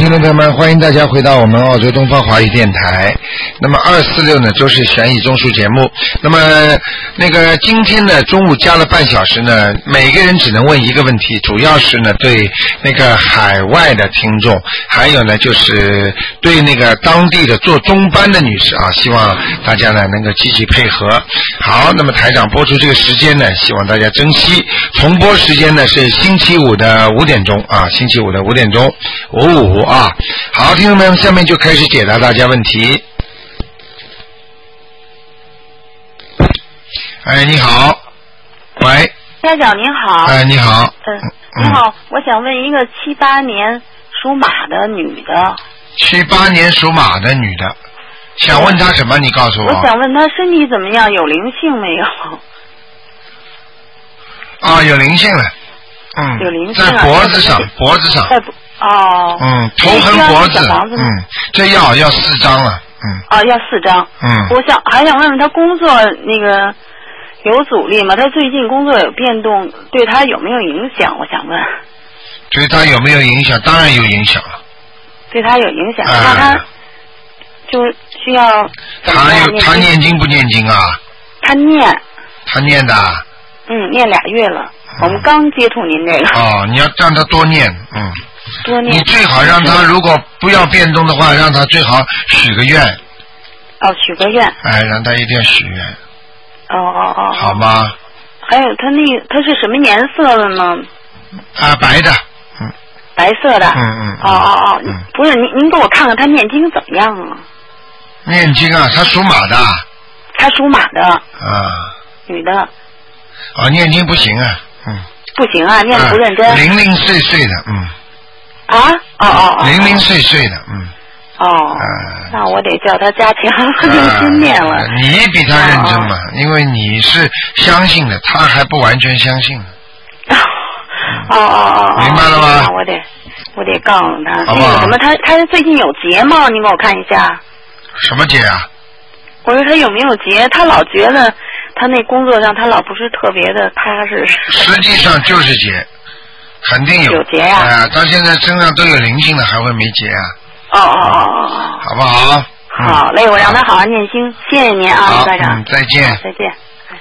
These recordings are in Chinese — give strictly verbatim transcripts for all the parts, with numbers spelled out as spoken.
听众朋友们，欢迎大家回到我们澳洲东方华语电台。那么二四六呢，就是悬疑综述节目。那么那个今天呢，中午加了半小时呢，每个人只能问一个问题，主要是呢对那个海外的听众，还有呢就是对那个当地的做中班的女士啊，希望大家呢能够积极配合。好，那么台长播出这个时间呢，希望大家珍惜。重播时间呢是星期五的五点钟啊，星期五的五点钟。五五啊，好，听众们，下面就开始解答大家问题。哎，你好，喂， 家长您好。 哎，你好。 嗯，你好，我想问一个七八年属马的女的。 七八年属马的女的，想问她什么？你告诉我。 我想问她身体怎么样，有灵性没有？ 啊，有灵性了。嗯。 有灵性、啊。 在脖子上，脖子上。 在哦。 嗯，头横脖子。嗯，这要要四张了。嗯。 啊，要四张。 嗯。 我想还想问问她工作那个有阻力吗？她最近工作有变动，对她有没有影响？我想问。 对她有没有影响？当然有影响了。对她有影响，那她就需要。 她有她念经不念经啊？ 她念。 她念的。 嗯，念俩月了。我们刚接触您这个。 哦，你要让他多念，嗯。 多念。 你最好让他，如果不要变动的话，让他最好许个愿。 哦，许个愿。 哎，让他一定要许愿。 哦哦哦。 好吗？ 还有他那个，他是什么颜色的呢？ 啊，白的。嗯。 白色的。 嗯嗯。 哦哦哦，嗯、不是您，您给我看看他念经怎么样啊？ 念经啊，他属马的。 他属马的。 啊。 女的。 啊，念经不行啊。嗯， 不行啊，念不认真。 啊、零零碎碎的，嗯。 啊？哦哦哦。 零零碎碎的，嗯。 哦。啊、那我得叫他加强用心念了、啊。 你比他认真嘛、哦，因为你是相信的，他还不完全相信。 哦哦哦。 明白了吗？ 那我得我得告诉他。 好不好？ 那个什么，他他最近有结吗？你给我看一下。 什么结啊？ 我说他有没有结？他老觉得。他那工作上，他老不是特别的踏实。 实际上就是结，肯定有。 有结呀、啊。 啊、呃，到现在身上都有灵性了，还会没结啊？ 哦哦哦哦哦。 好不好？ 好嘞，我让他好好念经，谢谢您啊，台长。 嗯，再见。 再见。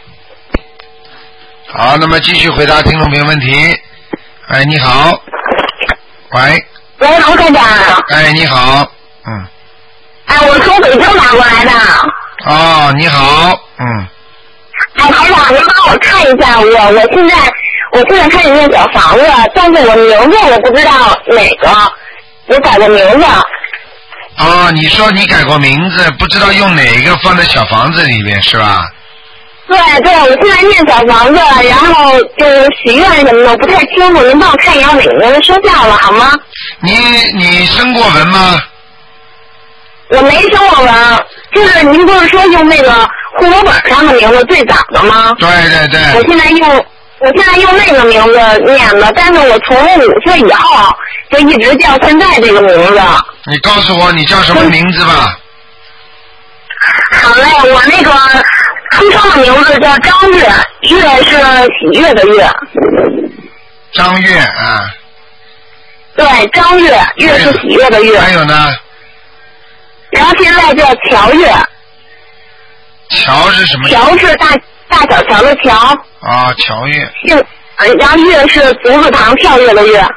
好，那么继续回答听众朋友问题。哎，你好。喂。 喂，卢台长。 哎，你好。嗯。 哎，我从北京打过来的。 哦，你好。嗯。 哎，台长，您帮我看一下，我我现在我现在开始念小房子，但是我名字我不知道哪个，我改过名字。 哦，你说你改过名字，不知道用哪一个放在小房子里面是吧？ 对对，我现在念小房子，然后就是许愿什么的，我不太清楚，您帮我看一下哪个名字生效了好吗？ 你你生过文吗？ 我没生过文，就是您不是说用那个户口本上的名字最早的吗？ 对对对。 我现在用，我现在用那个名字念的，但是我从五岁以后就一直叫现在这个名字。 你告诉我你叫什么名字吧。 好嘞，我那个出生的名字叫张月，月是喜悦的月。 张月啊。 对，张月，月是喜悦的月。 还有呢？ 然后现在叫乔月。 乔是什么？ 乔是大大小乔的乔。 啊，乔月。 姓，然后月是足字旁跳跃的跃。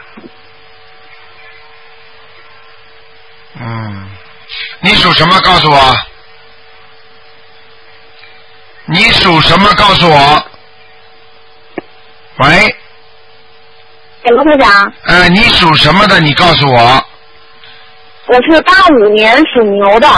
嗯，你属什么？告诉我。你属什么？告诉我。喂。 卢科长。 呃，你属什么的？你告诉我。 我是八五年属牛的。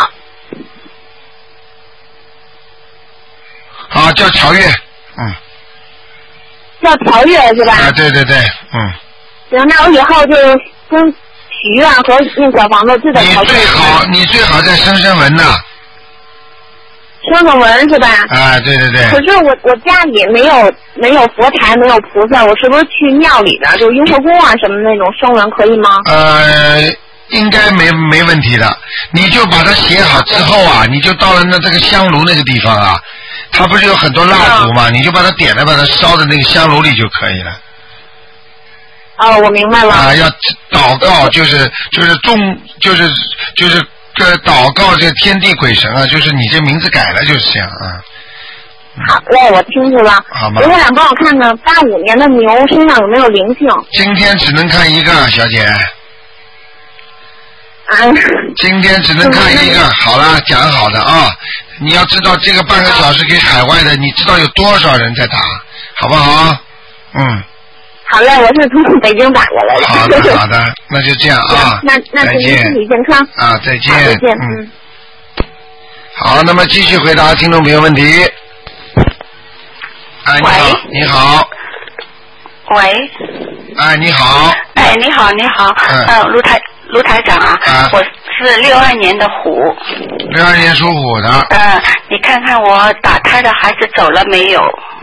好，叫乔月，嗯。 叫乔月是吧？ 啊，对对对，嗯。 行，那我以后就跟许愿和念小房子就在乔月。 你最好，你最好在生生文呐。 生生文是吧？ 啊，对对对。 可是我我家里没有没有佛台，没有菩萨，我是不是去庙里边，就雍和宫啊什么那种生文可以吗？ 呃。应该没没问题的，你就把它写好之后啊，你就到了那这个香炉那个地方啊，它不是有很多蜡烛吗？你就把它点了，把它烧在那个香炉里就可以了。 哦，我明白了。 啊，要祷告，就是就是众就是就是呃祷告这天地鬼神啊，就是你这名字改了就是这样啊。 好嘞，我清楚了。 好吗？ 刘院长帮我看看八五年的牛身上有没有灵性？ 今天只能看一个，小姐。 嗯。 今天只能看一个。好了，讲好的啊！你要知道这个半个小时给海外的，你知道有多少人在打，好不好？嗯。 好嘞，我是从北京打过来的。 好的，好的，那就这样啊。 那那祝您身体健康。 啊，再见。 再见。 嗯。好，那么继续回答听众朋友问题。哎，你好，你好。 喂。 哎，你好。 哎，你好，你好。嗯。呃，卢台卢台长啊。啊。我是六二年的虎。 六二年属虎的。 嗯，你看看我打胎的孩子走了没有？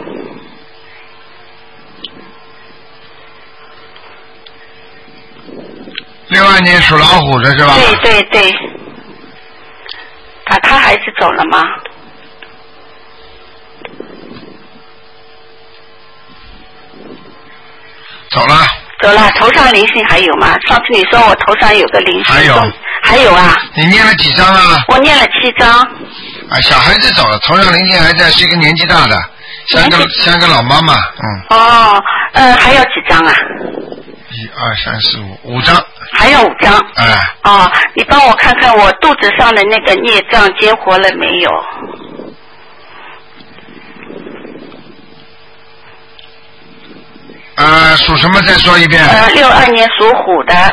六二年属老虎的是吧？ 对对对。打胎孩子走了吗？ 走了。 走了，头上灵性还有吗？上次你说我头上有个灵性。 还有。 还有啊。 你念了几张啊？ 我念了七张。 啊，小孩子走了，头上灵性还在，是一个年纪大的，像个像个老妈妈，嗯。 哦，呃，还有几张啊？ 一二三四五，五张。 还有五张。 哎。 哦，你帮我看看我肚子上的那个孽障激活了没有？ 呃，属什么？再说一遍。 呃，六二年属虎的。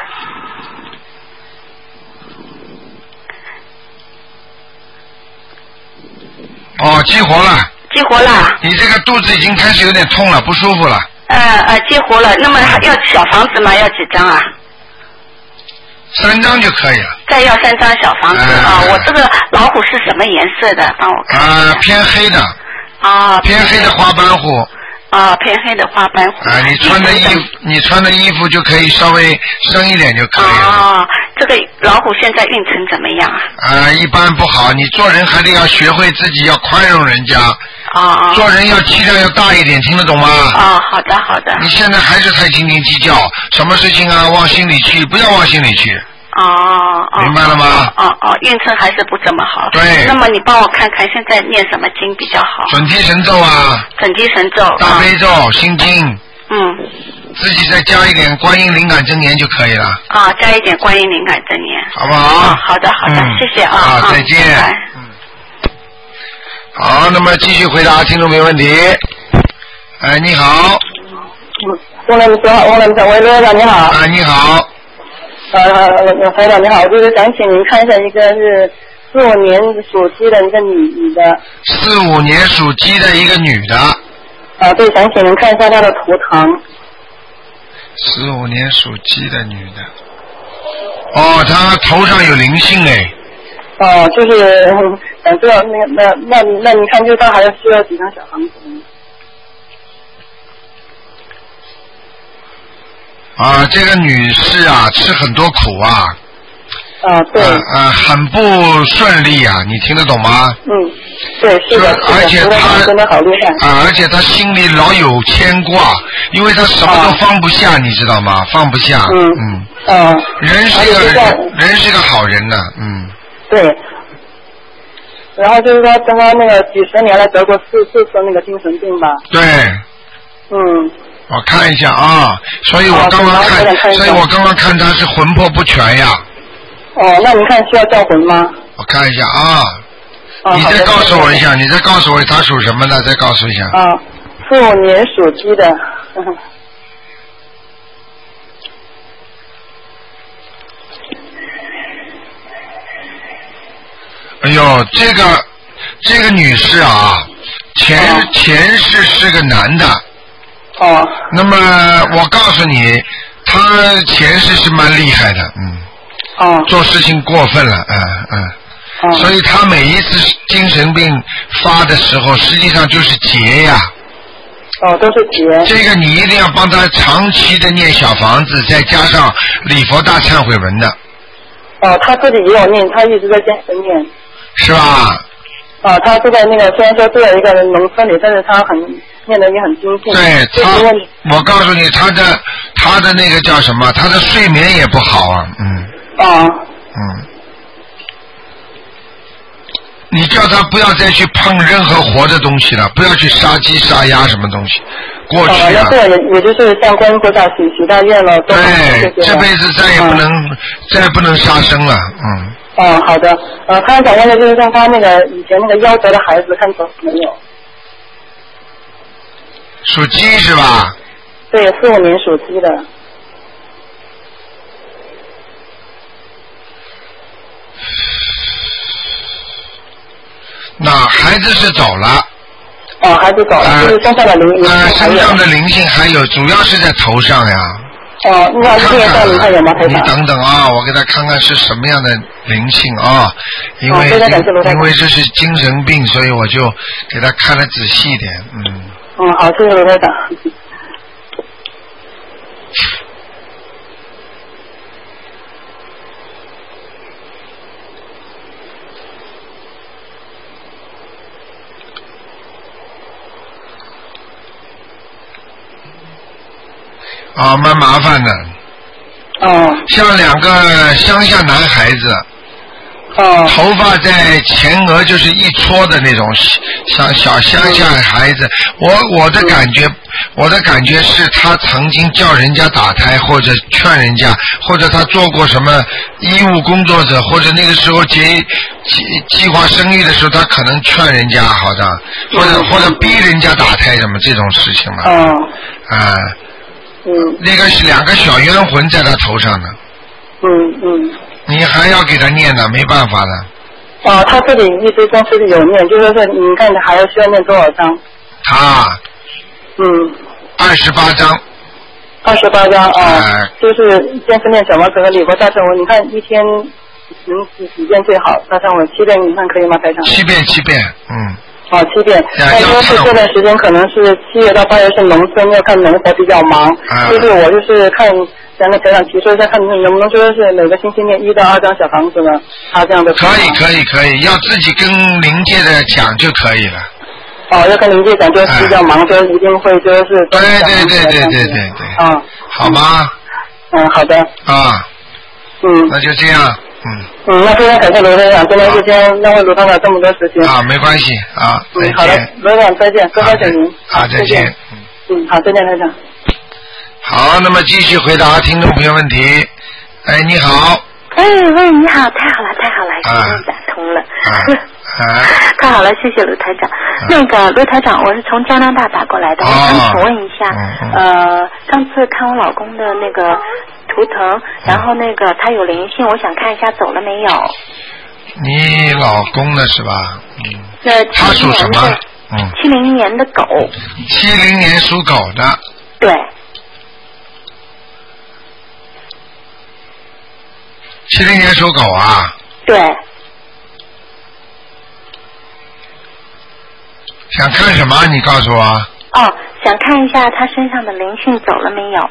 哦，激活了。 激活了。 你这个肚子已经开始有点痛了，不舒服了。 呃呃，激活了。那么还要小房子吗？要几张啊？ 三张就可以了。 再要三张小房子啊！我这个老虎是什么颜色的？帮我看。 啊，偏黑的。 啊。 偏黑的花斑虎。 啊，偏黑的花斑虎。 啊，你穿的衣服，你穿的衣服就可以稍微深一点就可以了。 啊，这个老虎现在运程怎么样啊？ 啊，一般不好。你做人还得要学会自己要宽容人家。 啊。做人要气量要大一点，听得懂吗？ 啊，好的好的。 你现在还是太斤斤计较，什么事情啊往心里去，不要往心里去。 哦哦。 明白了吗？ 哦哦，运程还是不怎么好。 对。 那么你帮我看看现在念什么经比较好？ 准提神咒啊。 准提神咒。 大悲咒、心经。 嗯。 自己再加一点观音灵感真言就可以了。 啊，加一点观音灵感真言。 好不好？ 好的好的，谢谢啊。 啊，再见。嗯。好，那么继续回答听众朋友问题。哎，你好。 翁来你好，翁来你好，喂，刘院长你好。 啊，你好。 呃，台长你好，我就是想请您看一下一个是四五年属鸡的一个女女的。 四五年属鸡的一个女的。 啊，对，想请您看一下她的图腾。 四五年属鸡的女的。哦，她头上有灵性哎。 哦，就是想知道那个那那那你看，就是她还需要几张小房子？ 啊，这个女士啊，吃很多苦啊。 啊，对。 啊啊，很不顺利啊，你听得懂吗？ 嗯，对，是的， 而且她真的好厉害。 啊，而且她心里老有牵挂，因为她什么都放不下，你知道吗？放不下。 嗯嗯。 啊。 人是个人，人是个好人呢，嗯。 对。然后就是说，跟他那个几十年来得过四四次那个精神病吧。 对。 嗯。 我看一下啊，所以我刚刚看， 看所以我刚刚看他是魂魄不全呀。 哦，那你看需要叫魂吗？ 我看一下啊， 哦、 你再告诉我一下，你再告诉我他属什么的，再告诉一下。 啊，四五年属鸡的。 哎呦，这个这个女士啊，前、哦、前世是个男的。 哦。 那么我告诉你，他前世是蛮厉害的，嗯。 哦。 做事情过分了，嗯嗯。哦。所以他每一次精神病发的时候，实际上就是劫呀。 哦，都是劫。 这个你一定要帮他长期的念小房子，再加上礼佛大忏悔文的。 哦，他自己也有念，他一直在坚持念。 是吧？ 啊，他住在那个虽然说住在一个农村里，但是他很念得也很精进。 对他，我告诉你，他的他的那个叫什么？他的睡眠也不好啊，嗯。 哦。 嗯。你叫他不要再去碰任何活的东西了，不要去杀鸡杀鸭什么东西。过去啊。 哦，那也也就是像观音菩萨许许大愿了。 对，这辈子再也不能、嗯、再也不能杀生了，嗯。 哦，好的。呃，他想问的就是像他那个以前那个夭折的孩子，看走没有？ 属鸡是吧？ 对，四五年属鸡的。 那孩子是走了。 哦，孩子走了，呃、就是身上的灵性。 呃，身上的灵性还有，主要是在头上呀。 哦，那一定要你看有吗？ 你等等啊，我给他看看是什么样的灵性啊，因为、哦、因为这是精神病，所以我就给他看得仔细一点，嗯。 嗯，好，谢谢罗台长。 啊，蛮麻烦的。 哦。 像两个乡下男孩子。 哦。 头发在前额就是一撮的那种，像小乡下孩子。我我的感觉，我的感觉是他曾经叫人家打胎，或者劝人家，或者他做过什么医务工作者，或者那个时候结计计划生育的时候，他可能劝人家，好像或者或者逼人家打胎什么这种事情嘛。 哦。 啊。 嗯， 那个是两个小冤魂在他头上呢。 嗯嗯。 你还要给他念的，没办法的。 哦，他自己一直跟自己有念，就是说你看还要需要念多少章？ 他。 嗯。 二十八章。 二十八章啊、哦呃，就是先是念小房子和礼佛大忏悔，你看一天能几几遍最好？大忏悔七遍，你看可以吗，台长？ 七遍，七遍，嗯。 哦，七遍。但说是这段时间可能是七月到八月是农村，要看农活比较忙，啊、就是我就是看咱们台长提出一下，看能不能说是每个星期念一到二张小房子呢？他这样的。 可以可以可以，要自己跟灵界的讲就可以了。 哦，要跟灵界讲，就是比较忙，就、哎、一定会就是。 对对对对对对对。 啊。 好吗？ 嗯，好的。 啊。 嗯。 那就这样。嗯， 嗯，那非常感谢罗台长，今天就先浪费罗台长这么多时间。 啊，没关系啊，再见。 嗯，好的，罗台长再见，多谢您。 好，再见。 嗯，嗯，好，再见，台长。 好，那么继续回答听众朋友问题。哎，你好。 哎喂，你好，太好了，太好了，终于打通了。 啊。啊、 太好了，谢谢罗台长。嗯、那个罗台长，我是从加拿大打过来的，我想请问一下， 嗯、 呃，上次看我老公的那个图腾，然后那个他有灵性，我想看一下走了没有。 你老公的是吧？嗯。 那他属什么？嗯。 七零年的狗。 七零年属狗的。 对。 七零年属狗啊。 对。 想看什么？你告诉我。 哦，想看一下他身上的灵性走了没有？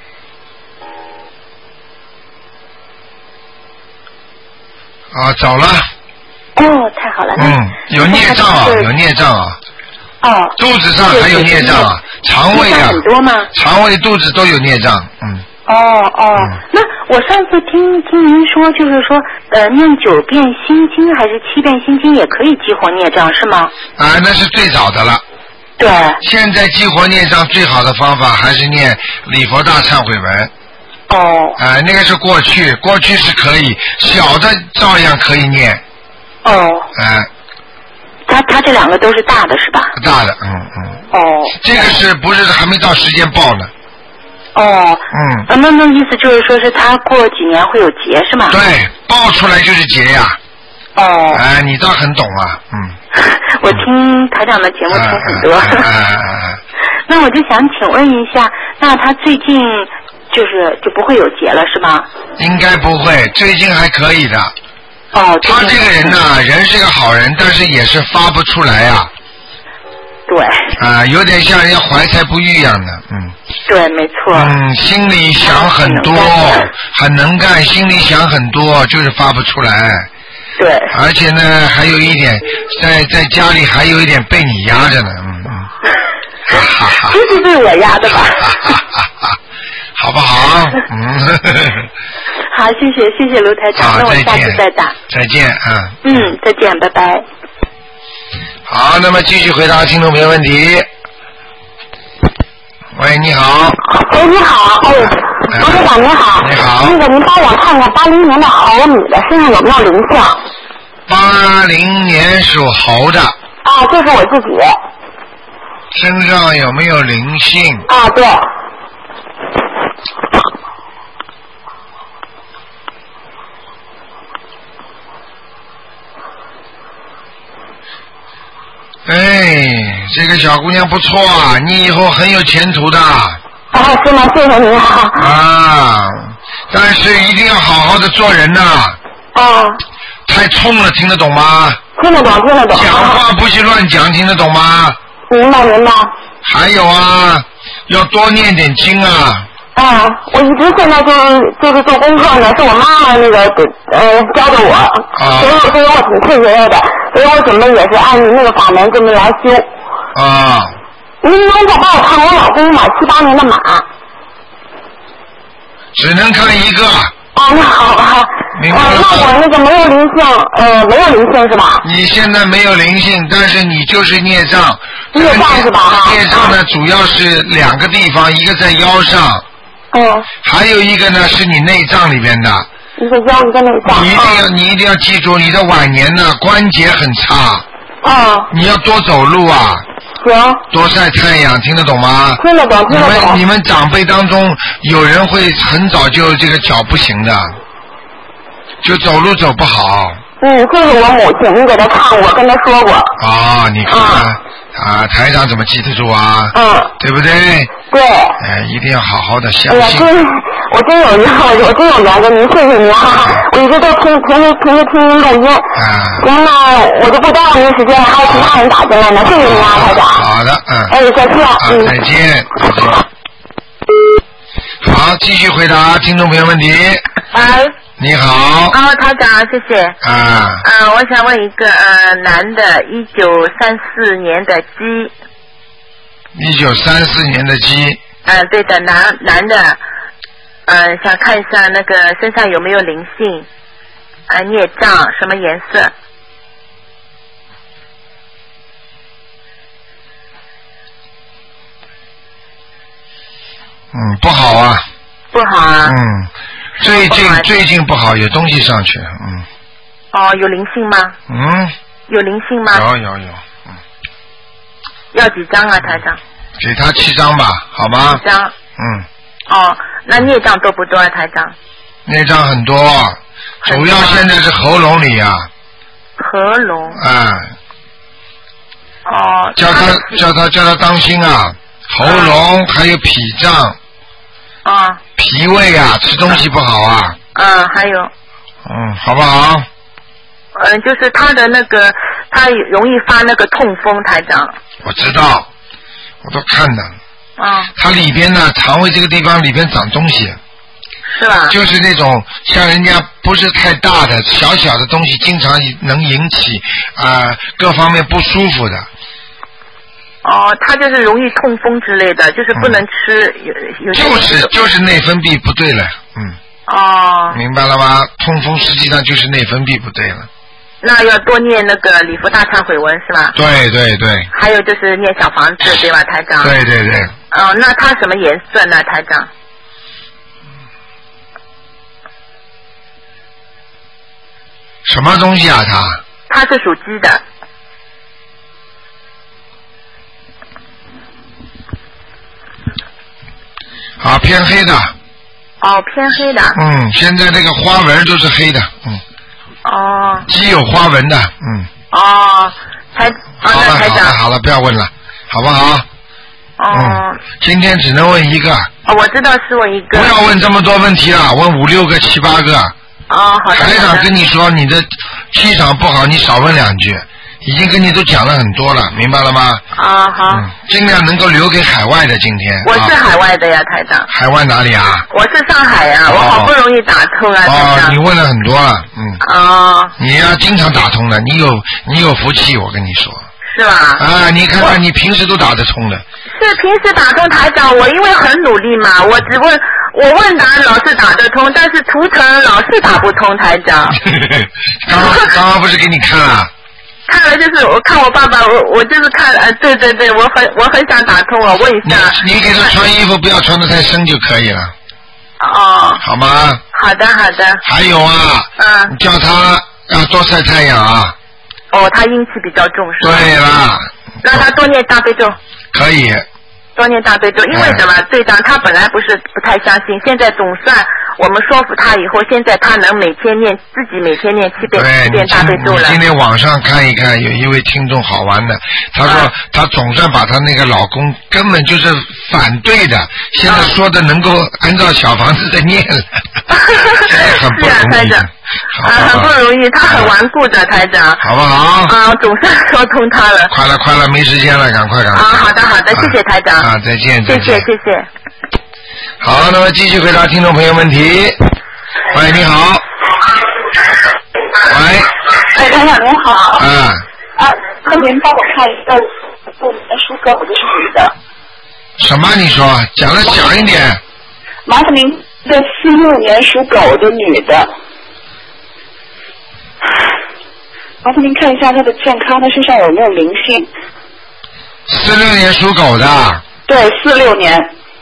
啊，走了。 哦，太好了。 嗯，有孽障啊，有孽障啊。 哦。 肚子上还有孽障啊，肠胃啊。 很多吗？ 肠胃、肚子都有孽障，嗯。 哦哦、嗯，那我上次听听您说，就是说，呃，念九遍心经还是七遍心经也可以激活孽障，是吗？ 啊，那是最早的了。 对。 现在激活孽障最好的方法还是念礼佛大忏悔文。 哦。 啊、呃，那个是过去，过去是可以，小的照样可以念。 哦。 啊、呃。 他他这两个都是大的是吧？ 大的，嗯嗯。 哦。 这个是不是还没到时间报呢？ 哦， 嗯， 啊，那那意思就是说是他过几年会有劫是吗？ 对，报出来就是劫呀。 哦。 哎，你倒很懂啊，嗯。 我听台长的节目听很多。 嗯嗯嗯嗯、 那我就想请问一下，那他最近就是就不会有劫了是吗？ 应该不会，最近还可以的。 哦。 他这个人呢，人是个好人，但是也是发不出来呀、啊。 对。 啊、呃，有点像人家怀才不遇一样的，嗯。 对，没错。 嗯，心里想很多，很能干，心里想很多，就是发不出来。 对。 而且呢，还有一点，在在家里还有一点被你压着呢，嗯嗯。 就是被我压的吧。 好不好？嗯。 好，谢谢谢谢卢台长，那我下次再打。 再见啊。 嗯，再见，拜拜。 好，那么继续回答听众朋友问题。喂，你好。 喂，你好，哎，卢台长你好。 你好。 那个您帮我看看八零年的猴女的身上有没有灵性？ 八零年属猴的。 啊，就是我自己。 身上有没有灵性？ 啊，对。 哎，这个小姑娘不错啊，你以后很有前途的。 啊，是吗？谢谢您啊。 啊，但是一定要好好的做人呐。 啊。 太冲了，听得懂吗？ 听得懂，听得懂。 讲话不许乱讲，听得懂吗？ 明白，明白。 还有啊，要多念点经啊。 啊，我一直现在就是就是做功课呢，是我妈妈那个呃教的我，啊、所以所以我挺佩服的，所以我准备也是按那个法门这么来修。 啊。 您能再帮我看我老公吗？七八年的马。 只能看一个。 哦，那好吧。明白了。呃、那我那个没有灵性，呃，没有灵性是吧？ 你现在没有灵性，但是你就是孽障。 孽障是吧？ 孽障呢，主要是两个地方，一个在腰上。 嗯。 还有一个呢，是你内脏里边的。 一个腰，一个内脏。 你一定要，你一定要记住，你的晚年呢，关节很差。 啊。 你要多走路啊。 行。 多晒太阳，听得懂吗？ 听得懂，听得懂。 你们你们长辈当中有人会很早就这个脚不行的，就走路走不好。 嗯，这是我母亲，你给她看，我跟她说过。 啊，你看看。嗯啊，台长怎么记得住啊？ 嗯， 对不对？ 对。 哎，一定要好好的相信。 哎呀，真，我真有缘，我我真有缘跟您，谢谢您啊！我一直都听平时平时听您录音。啊。行，那我就不耽误您时间了，还有其他人打进来呢，谢谢您啊，台长。 好的，嗯。 哎，再见。 啊，再见，再见。好，继续回答听众朋友问题。 哎。 你好。 啊，台长，谢谢。 啊。 呃，我想问一个呃男的，一九三四年的鸡。 一九三四年的鸡。 嗯、呃，对的，男男的，嗯、呃，想看一下那个身上有没有灵性，呃，孽障，什么颜色？ 嗯，不好啊。 不好啊。 嗯。最近最近不好，有东西上去，嗯。 哦，有灵性吗？ 嗯。 有灵性吗？ 有有有，嗯。 要几张啊，台长？ 给他七张吧，好吗？ 七张。 嗯。 哦，那孽障多不多啊，台长？ 孽障很多，主要现在是喉咙里啊。 喉咙。 啊。 哦。 叫他叫他叫他当心啊，喉咙、啊、还有脾脏。 啊。 脾胃啊，吃东西不好啊。 嗯，还有。 嗯，好不好？ 嗯，就是他的那个，他容易发那个痛风，台长。 我知道，我都看了。 啊。 他里边呢，肠胃这个地方里边长东西。 是吧？ 就是那种像人家不是太大的小小的东西，经常能引起啊、呃、各方面不舒服的。 哦，他就是容易痛风之类的，就是不能吃、嗯、有有。 就是就是内分泌不对了，嗯。 哦。 明白了吗？痛风实际上就是内分泌不对了。 那要多念那个礼佛大忏悔文是吧？ 对对对。 还有就是念小房子对吧，台长？ 对对对。 哦，那他什么颜色呢，台长？ 什么东西啊他？ 他是属鸡的。 啊，偏黑的。 哦，偏黑的。 嗯，现在这个花纹都是黑的，嗯。 哦。 鸡有花纹的，嗯。 哦，台， 好了好了好了，不要问了，好不好？ 哦。 嗯，今天只能问一个。 哦，我知道是问一个。 不要问这么多问题了，问五六个、七八个。 哦，好的。 台长跟你说，你的气场不好，你少问两句。已经跟你都讲了很多了，明白了吗？ 啊，好。 嗯，尽量能够留给海外的。今天。 我是海外的呀，台长。 海外哪里啊？ 我是上海呀，我好不容易打通啊，台长。 哦，你问了很多了，嗯。 哦。 你要经常打通的，你有你有福气，我跟你说。 是吧？ 啊，你看看，你平时都打得通的。 是平时打通台长，我因为很努力嘛，我只问我问答老是打得通，但是图腾老是打不通，台长。 刚刚刚刚不是给你看了？ 看了，就是我看我爸爸，我我就是看，呃，对对对，我很我很想打通，我问一下。 你你给他穿衣服不要穿得太深就可以了。 哦。 好吗？ 好的好的。 还有啊。嗯。你叫他要多晒太阳啊。 哦，他阴气比较重是吧？ 对啦。 让他多念大悲咒。 可以。 多念大悲咒，因为什么？队长他本来不是不太相信，现在总算我们说服他以后，现在他能每天念自己每天念七遍七遍大悲咒了。 今天网上看一看，有一位听众好玩的，他说、啊、他总算把他那个老公根本就是反对的，现在说的能够按照小房子在念了，这也很不容易。 是啊，啊，很不容易，他很顽固的台长， 好不好？ 啊，总算说通他了。 快了，快了，没时间了，赶快，赶快。 啊，好的，好的，谢谢台长。 啊，再见， 再见，谢谢，谢谢。 好，那么继续回答听众朋友问题。喂，你好。喂。 哎，台长您好。 嗯。 啊，那您帮我看一个属狗的是女的。 什么？你说？讲的响一点。 麻烦您。一个四六年属狗的女的，麻烦您看一下她的健康，她身上有没有灵性？ 四六年属狗的。 对，四六年。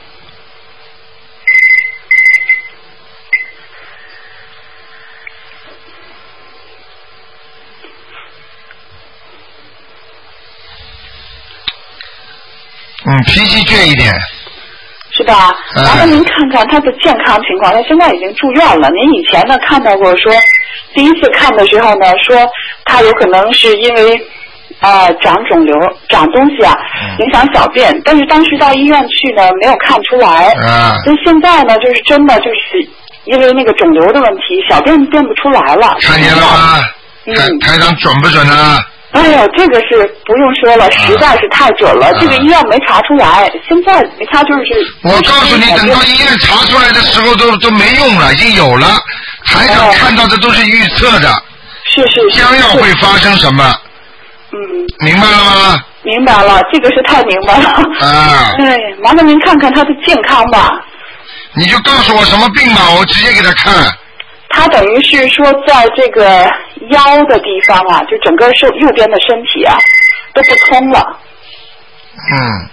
嗯，脾气倔一点。 是吧？麻烦您看看他的健康情况，他现在已经住院了。您以前呢看到过说，第一次看的时候呢说他有可能是因为啊、呃、长肿瘤、长东西啊影响小便，但是当时到医院去呢没有看出来。啊。但现在呢就是真的就是因为那个肿瘤的问题，小便便不出来了。 看见了吗？ 嗯。 台长准不准呢？ 哎呦，这个是不用说了，实在是太准了。啊、这个医院没查出来，现在他就是。 我告诉你，等到医院查出来的时候都都没用了，已经有了。台长看到的都是预测的。 是是是。 将要会发生什么？ 嗯。 明白了吗？ 明白了，这个是太明白了。 啊。 哎，麻烦您看看他的健康吧。 你就告诉我什么病吧，我直接给他看。 他等于是说，在这个腰的地方啊，就整个是右边的身体啊，都不通了。 嗯。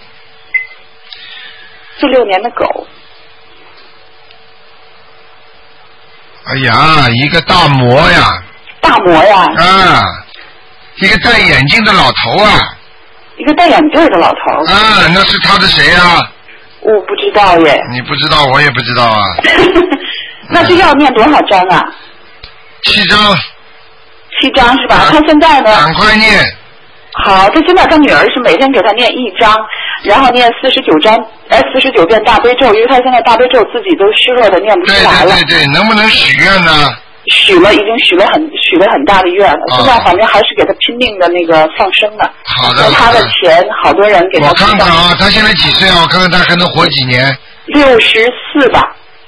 四六年的狗。 哎呀，一个大魔呀！ 大魔呀！ 啊，一个戴眼镜的老头啊。 一个戴眼镜的老头。 啊，那是他的谁啊？ 我不知道耶。 你不知道，我也不知道啊。 那这要念多少章啊？ 七章。 七章是吧？啊、他现在呢？ 赶快念。 好，他现在他女儿是每天给他念一章，然后念四十九章，呃，四十九遍大悲咒，因为他现在大悲咒自己都虚弱的念不出来了。 对对对对，能不能许愿呢？ 许了，已经许了很许了很大的愿了。现在反正还是给他拼命的那个放生呢。 好的。 他的钱，好多人给他。 我看看啊，他现在几岁啊？我看看他还能活几年？ 六十四吧。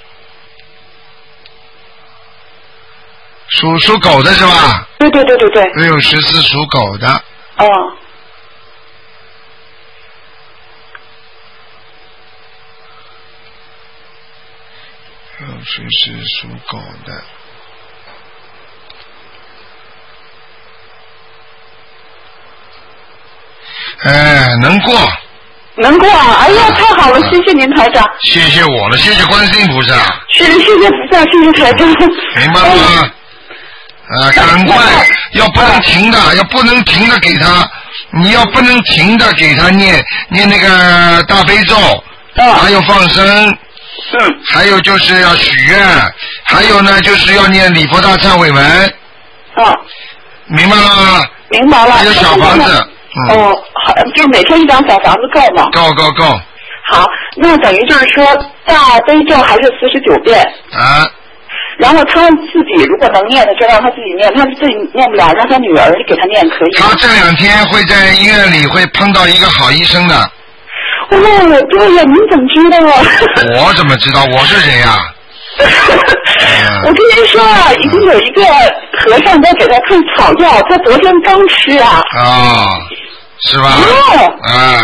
属属狗的是吧？ 对对对对对。 六十四属狗的。 哦。 六十四属狗的。哎，能过。 能过啊！哎呀，太好了，谢谢您台长。 谢谢我了，谢谢观世音菩萨。 是，谢谢菩萨，谢谢台长。 明白了吗？啊，赶快，要不能停的，要不能停的给他，你要不能停的给他念念那个大悲咒，还有放生， 嗯， 还有就是要许愿，还有呢就是要念礼佛大忏悔文。 啊， 明白了吗？ 明白了。 还有小房子。 嗯、哦，好，就是每天一张小房子够吗？ 够够够。 好，那等于就是说大悲咒还是四十九遍。 啊。 然后他自己如果能念的就让他自己念，他自己念不了，让他女儿给他念可以。 他这两天会在医院里会碰到一个好医生的。 哦，对呀，您怎么知道啊？ 我怎么知道？我是谁呀、啊？ 我跟您说啊，已经有一个和尚在给他配草药，他昨天刚吃啊。 啊、哦，是吧？ 哦。 啊。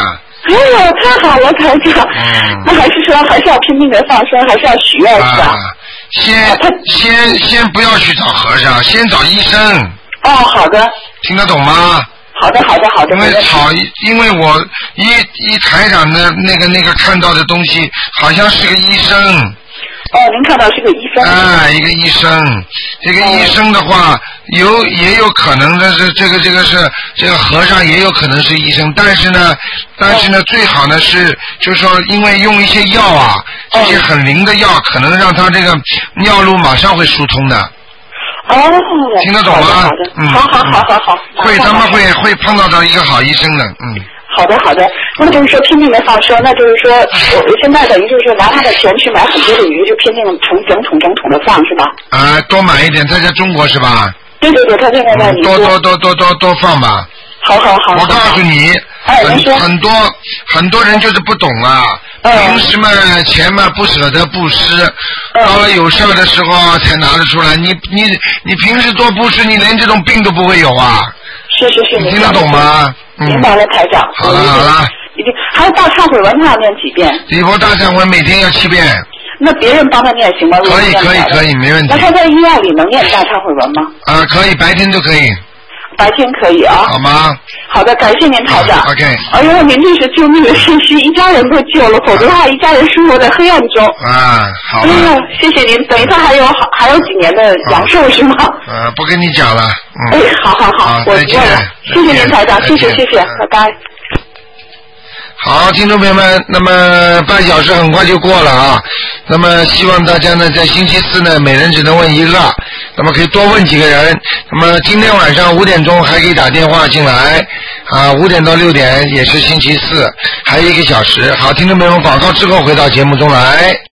哎呦，太好了，台长！嗯，那还是说还是要拼命的放生，还是要许愿是吧？ 啊，先、啊、先先不要去找和尚，先找医生。 哦，好的。 听得懂吗？ 好的，好的，好的。 因为草，因为我一一台长的那个那个看到的东西，好像是个医生。 哦，您看到是个医生。 啊，一个医生，这个医生的话，哦、有也有可能的是这个这个是这个和尚也有可能是医生，但是呢，但是呢，哦、最好呢是就是说，因为用一些药啊，这些很灵的药，可能让他这个尿路马上会疏通的。 哦， 听得懂吗？ 好的， 嗯， 好好好好好。 会，他们会会碰到到一个好医生的，嗯。 好的好的，那就是说拼命的放生，那就是说我现在等于就是说拿他的钱去买很多的鱼，就拼命成整桶整桶的放是吧？ 啊，多买一点，他在中国是吧？ 对对对，他现在在你、嗯、 多多多多多多放吧。 好好好。 我告诉你， 哎、 很很多很多人就是不懂啊， 嗯、 平时嘛钱嘛不舍得布施，嗯、到了有事儿的时候才拿得出来。你你你平时多布施，你连这种病都不会有啊。 是是是， 你听得懂吗？ 明白了，台长。 好了好了。 已经还有大忏悔文，他要念几遍？ 礼佛大忏悔每天要七遍。 那别人帮他念行吗？ 可以可以可以，没问题。 那他在医院里能念大忏悔文吗？ 啊，可以，白天都可以。 白天可以啊。 好吗？ 好的，感谢您台长。 OK。 哎呦，您这是救命的信息，一家人都救了，否则的话，一家人生活在黑暗中。 啊，好。 哎呀，谢谢您，等于他还有还有几年的阳寿是吗？ 呃，不跟你讲了。 嗯。哎，好好好，我知道了。谢谢您台长，谢谢谢谢，拜拜。 好，听众朋友们，那么半小时很快就过了啊。那么希望大家呢，在星期四呢，每人只能问一个，那么可以多问几个人。那么今天晚上五点钟还可以打电话进来啊，五点到六点也是星期四，还有一个小时。好，听众朋友们，广告之后回到节目中来。